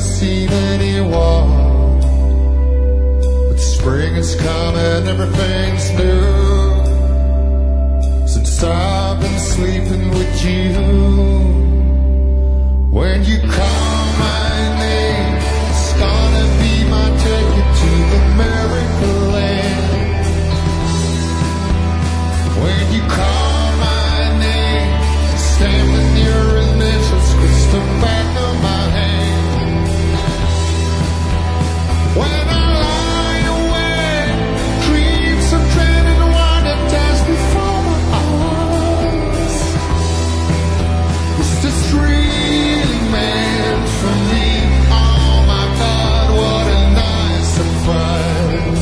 seen anyone. But spring has come and everything's new since I've been sleeping with you. When you call my name, it's gonna be my ticket to the miracle land. When you call my name, stamping your initials, squeeze the back of my hand. When I lie awake, dreams of dread and wonder dance before my eyes. Is this really meant for me? Oh my God, what a nice surprise.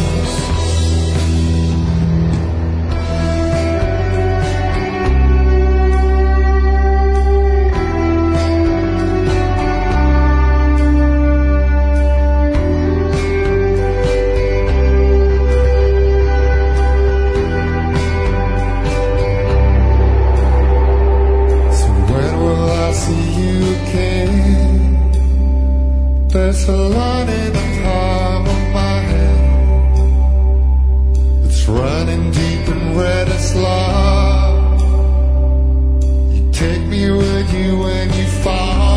There's a line in the palm of my hand. It's running deep and red as love. You take me with you when you fall.